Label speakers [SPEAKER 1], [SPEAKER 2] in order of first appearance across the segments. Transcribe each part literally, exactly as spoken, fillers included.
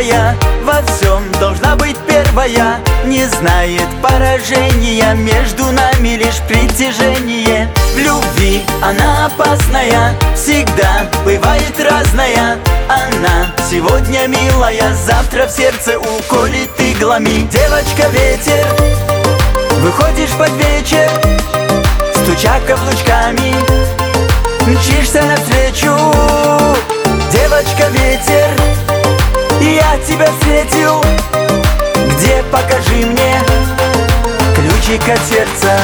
[SPEAKER 1] смелая, во всем должна быть первая. Не знает поражения, между нами лишь притяжение. В любви она опасная, всегда бывает разная. Она сегодня милая, завтра в сердце уколет иглами. Девочка ветер, выходишь под вечер, стуча каблучками, мчишься навстречу. Девочка ветер, я тебя встретил. Где, покажи мне ключик от сердца.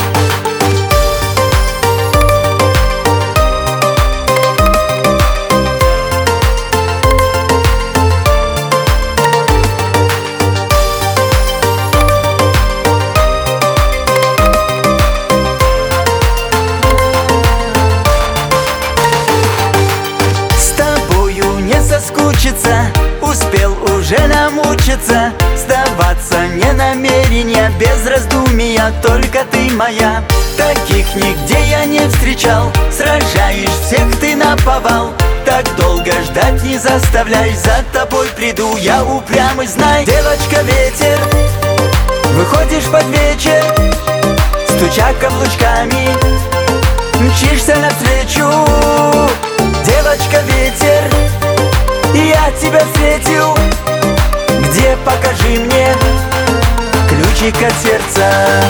[SPEAKER 1] Соскучиться, успел уже намучиться. Сдаваться не намерения, без раздумия, только ты моя. Таких нигде я не встречал, сражаешь всех ты наповал. Так долго ждать не заставляй, за тобой приду я упрямый, знай. Девочка ветер, выходишь под вечер, стуча каблучками, мчишься навстречу. Девочка ветер, я тебя встретил. Где, покажи мне ключик от сердца.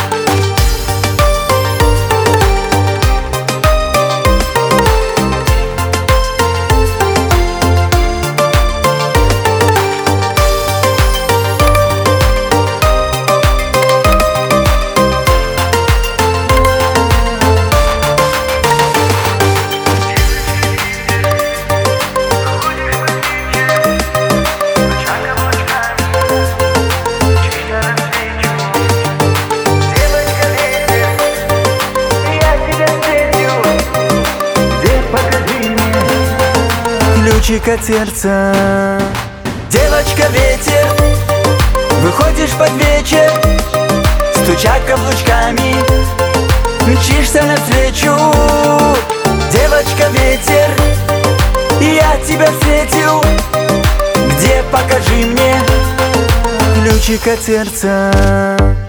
[SPEAKER 1] Ключик от сердца. Девочка ветер, выходишь под вечер, стуча каблучками, мчишься навстречу. Девочка ветер, я тебя встретил. Где, покажи мне ключик от сердца.